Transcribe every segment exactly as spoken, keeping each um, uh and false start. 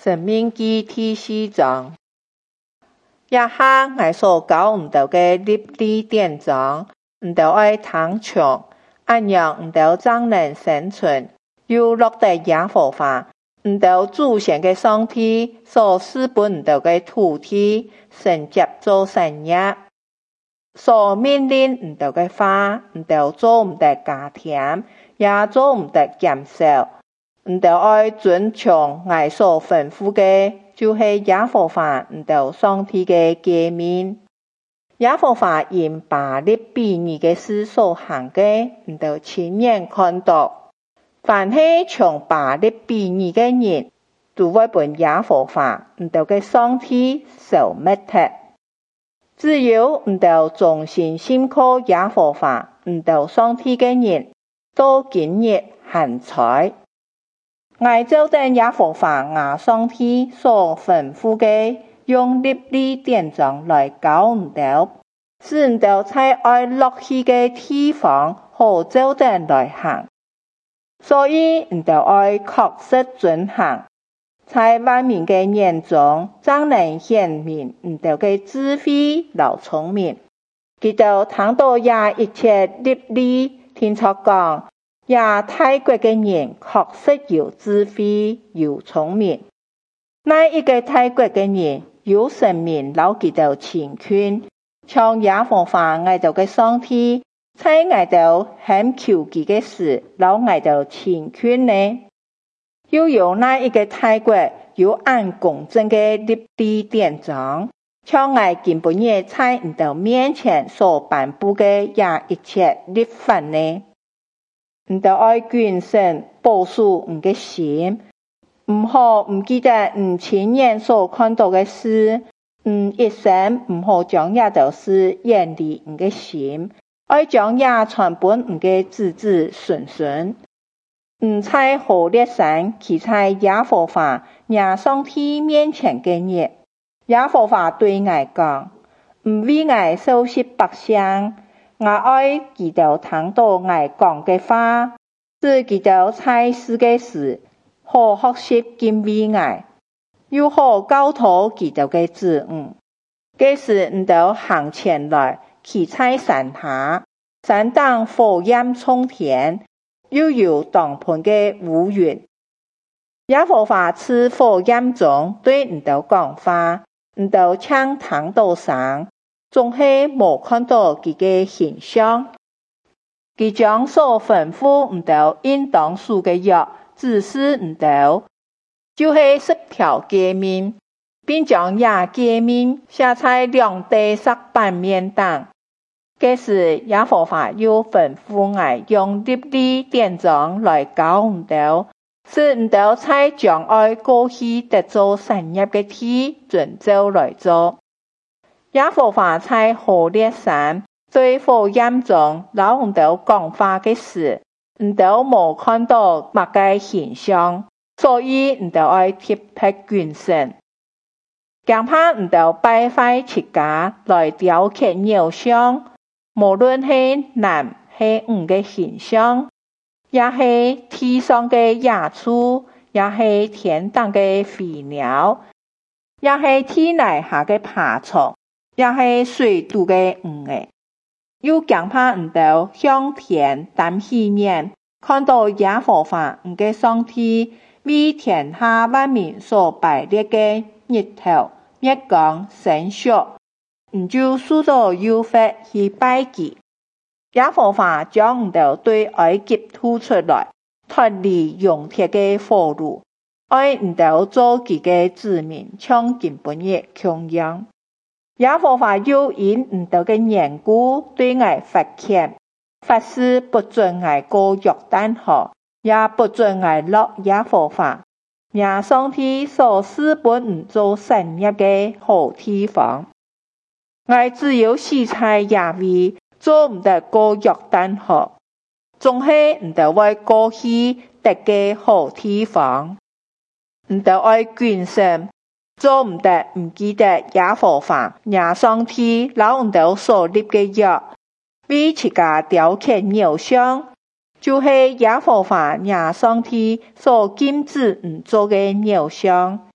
申命記第四章，一下我所教唔到嘅律例典章，唔到愛聽從，按樣唔到才能生存，又落得耶和華，唔到祖先嘅上帝所賜本唔到嘅土地，承接做產業，所命令唔到嘅話，唔到做唔得加添，也做唔得減少。唔到愛遵從我所吩咐嘅，就係耶和華唔到上帝嘅誡命。耶和華因巴力比爾嘅事所行嘅，唔到親眼看到。凡係從巴力比爾嘅人，都會被耶和華唔到嘅上帝消滅掉。只有唔到忠心信靠耶和華唔到上帝嘅人，到今日還在。我就等耶和華我上帝所吩咐嘅，用律例典章來教唔到，使唔到在愛落去嘅地方，好就等來行。所以唔到愛確實遵行，在萬民嘅眼中，才能顯明唔到嘅智慧老聰明。佢就聽到也一切律例，聽錯講。也泰國嘅人確實有智慧有聰明，那一個泰國嘅人有生命老佢到乾坤，像耶和華我哋嘅上帝，在我哋很求佢嘅事，老我哋乾坤呢？又有那一個泰國有按公正嘅律例典章，像我今本日在唔到面前所頒布嘅也一切律法呢？唔到愛謹慎保守唔嘅心，唔好唔記得唔親眼所看到嘅事，唔一生唔好將也就事遠離唔嘅心，愛將也傳本唔嘅子子孫孫，唔在何烈山企在耶和華耶上帝面前嘅日，耶和華對我講，唔為我收拾百姓。我愛記到聽到我講嘅話，使記到在世嘅事，好學習敬畏我，又好教導記到嘅子女。這時唔到行前來，企在山下，山當火焰衝天，又有當盤嘅烏雲。耶和華賜火焰中對唔到講話，唔到唱聽到聲。總係無看到佢嘅形象，佢將所吩咐唔到應當守嘅約指示唔到，就係十條誡命，並將也誡命寫在兩地石板面上。這時耶和華又吩咐我用律例典章來教唔到，使唔到在將愛過去得做產業嘅地遵照來做。耶和華在何烈山對火焰中老唔到講話嘅事，唔到冇看到乜嘅現象，所以唔到愛特別謹慎，驚怕唔到敗壞自家來雕刻偶像，無論係男係女嘅形象，也係地上嘅野畜，也係天上嘅飛鳥，也係天底下嘅爬蟲。也係水度嘅魚誒，又驚怕唔到向天擔喜念，看到耶和華唔嘅上帝為天下萬民所擺列嘅日頭、月光、星宿，唔就數咗有法去拜祭。耶和華將唔到對埃及吐出來，脫離用鐵嘅火爐，愛唔到做佢嘅子民，像今本日同樣。耶和華又因唔到嘅緣故，對我發鉗，發誓不准我過約旦河，也不准我落耶和華耶上帝所賜本做產業嘅好地方。我只有死在耶位，做唔得過約旦河，總係唔得為過去得嘅好地方，唔得愛眷慎。做唔得唔記得耶和華耶上帝老唔到所立嘅約，為自家雕刻偶像，就係耶和華耶上帝所禁止唔做嘅偶像，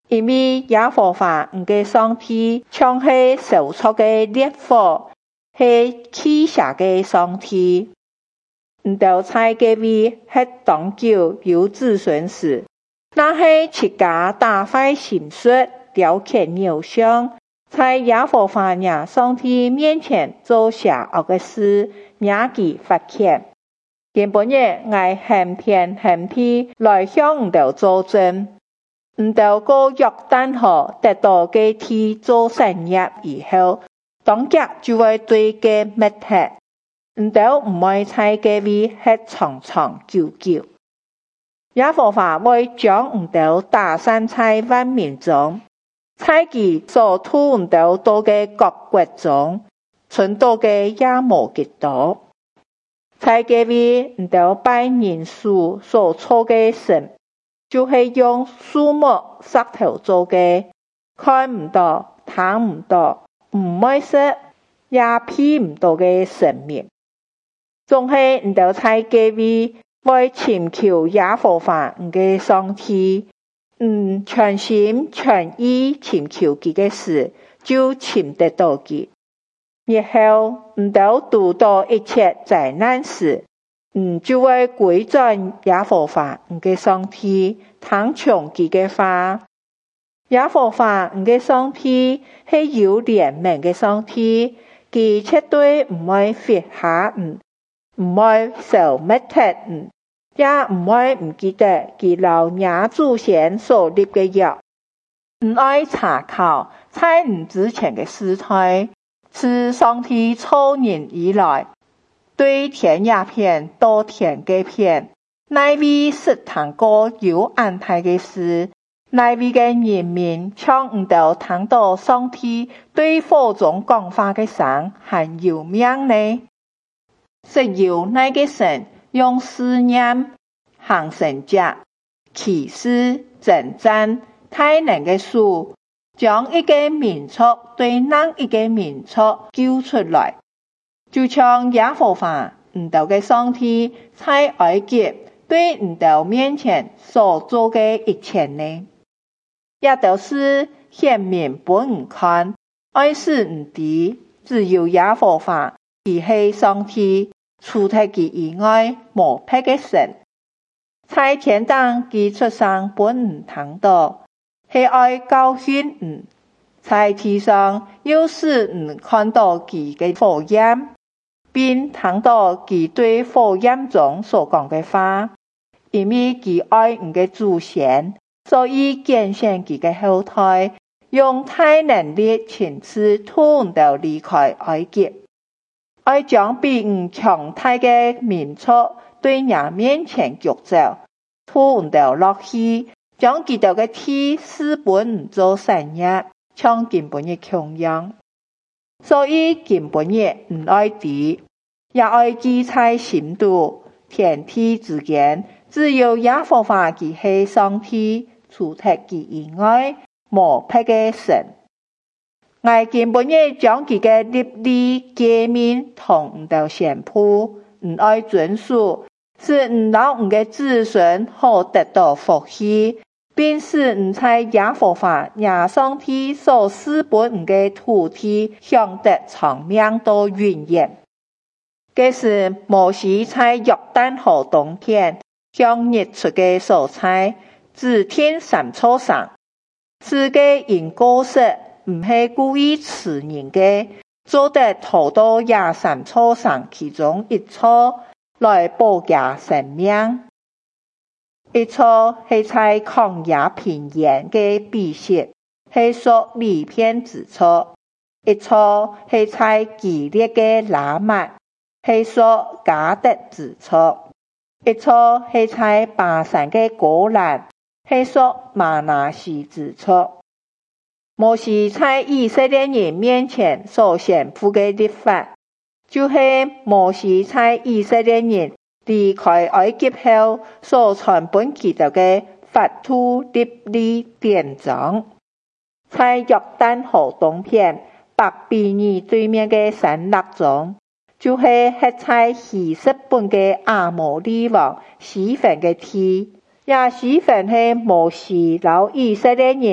因為耶和華唔嘅上帝像係燒灼嘅烈火，係氣殺嘅上帝。唔到在嘅位係當久有子孫時，那係自家打壞心術，雕刻偶像，在耶和華也上帝面前做邪惡嘅事，惹其發現。原本嘢愛行天行地來向唔到作證，唔到過約旦河得到嘅地做產業以後，當家就會對嘅滅絕。唔到唔會在嘅位係長長久久。耶和華會將唔到打散在萬民中，在其所吐唔到多嘅各國中，存到嘅也無幾多。在嘅位唔到拜人數所造嘅神，就係用樹木石頭做嘅，看唔到、聽唔到、唔會識，也騙唔到嘅神明。仲係唔到在嘅位為尋求耶和華唔嘅上帝，唔全心全意尋求佢嘅事，就尋得到佢。然後唔到遇到一切災難時，唔就會歸轉耶和華唔嘅上帝，聽從佢嘅話。耶和華唔嘅上帝係有憐憫嘅上帝，佢絕對唔會撇下唔。唔會受滅絕唔，也唔會唔記得佢老爺祖先所立嘅約。唔愛查考在唔之前嘅時代，自上帝創人以來，對天也片到天嘅片，乃為實談過有安排嘅事，乃為嘅人民搶唔到聽到上帝對火中講話嘅聲，還有命呢？實有那個神用思念、行神跡、奇事、征戰、大能嘅書，將一個民族對另一個民族救出來，就像耶和華唔到嘅上帝在埃及對唔到面前所做嘅一切呢，也都是顯明本唔看，愛是唔知，只有耶和華佢係上帝。除太佢以外，無別嘅神。在天堂佢出生本唔聽到，係愛教訓唔。在地上又是唔看到佢嘅火焰，並聽到佢對火焰中所講嘅話，因為佢愛唔嘅祖先，所以揀選佢嘅後代，用大能力親自吐到離開埃及。愛將比唔強大嘅民族對人面前腳走，吐唔到落去，將佢哋嘅天使本唔做產業，像根本嘅窮樣。所以根本嘅唔愛地，也愛記在心度，天地之間，只有耶和華佢係上帝，除脫佢以外，無別嘅神。我根本也將佢嘅律例誡命同唔到宣布，唔愛遵守，使唔老唔嘅子孫可得到福氣，並使唔在耶和華耶上帝所賜本唔嘅土地享得長命到永遠。這是摩西在約旦河東邊向日出嘅所在，指天三初上，是個因果色。唔係故意刺人嘅，做得逃到廿三初上其中一初來保家生命。一初係在曠野平原嘅比色，係屬離片之初；一初係在激烈嘅拉麥，係屬迦得之初；一初係在巴山嘅果蘭，係屬瑪拿西之初。摩西在以色列人面前所宣布嘅律法，就是摩西在以色列人離開埃及後所傳本佢哋嘅法度律例典章。在約旦河東邊北比尼對面嘅山麓中，就是喺在希實本嘅亞摩利王西番嘅地，也西番係摩西老以色列人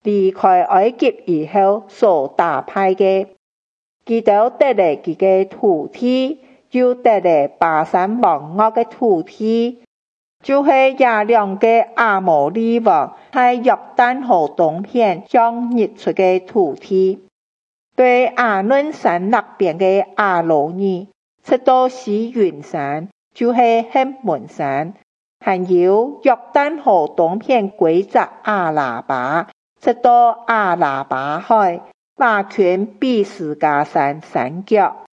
離開埃及以後所打敗的，佢哋得來佢嘅土地，又得來巴珊王國嘅土地，就是這兩個亞摩利王喺約旦河東邊上日出嘅土地。對亞倫山那邊嘅亞羅珥，直到西雲山，就是黑門山，還有約旦河東邊規則亞拉巴，直到亞拉巴海，馬圈比斯加山山腳。